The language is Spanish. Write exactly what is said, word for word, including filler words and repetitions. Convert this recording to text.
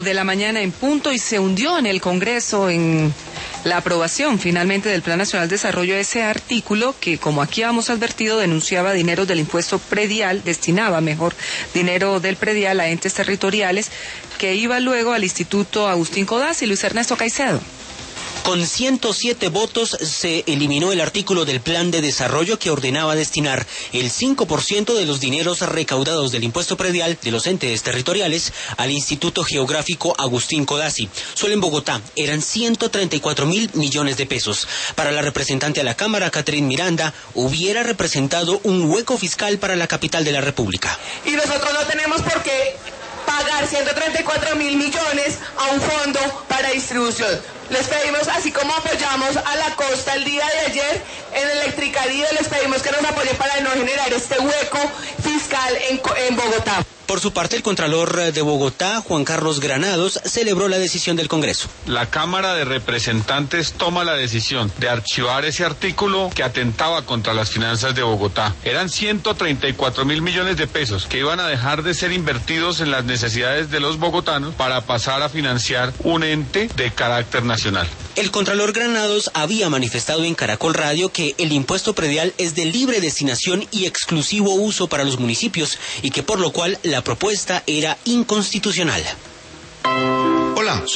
De la mañana en punto y se hundió en el Congreso en la aprobación finalmente del Plan Nacional de Desarrollo ese artículo que, como aquí habíamos advertido, denunciaba dinero del impuesto predial, destinaba mejor dinero del predial a entes territoriales que iba luego al Instituto Agustín Codazzi. Luis Ernesto Caicedo. Con ciento siete votos se eliminó el artículo del plan de desarrollo que ordenaba destinar el cinco por ciento de los dineros recaudados del impuesto predial de los entes territoriales al Instituto Geográfico Agustín Codazzi. Solo en Bogotá eran ciento treinta y cuatro mil millones de pesos. Para la representante a la Cámara, Catherine Miranda, hubiera representado un hueco fiscal para la capital de la República. Y nosotros no tenemos por qué pagar ciento treinta y cuatro mil millones a un fondo para distribución. Les pedimos, así como apoyamos a la costa el día de ayer en Electricaribe, les pedimos que nos apoyen para no generar este hueco fiscal en, en Bogotá. Por su parte, el Contralor de Bogotá, Juan Carlos Granados, celebró la decisión del Congreso. La Cámara de Representantes toma la decisión de archivar ese artículo que atentaba contra las finanzas de Bogotá. Eran ciento treinta y cuatro mil millones de pesos que iban a dejar de ser invertidos en las necesidades de los bogotanos para pasar a financiar un ente de carácter nacional. El Contralor Granados había manifestado en Caracol Radio que el impuesto predial es de libre destinación y exclusivo uso para los municipios y que por lo cual la propuesta era inconstitucional.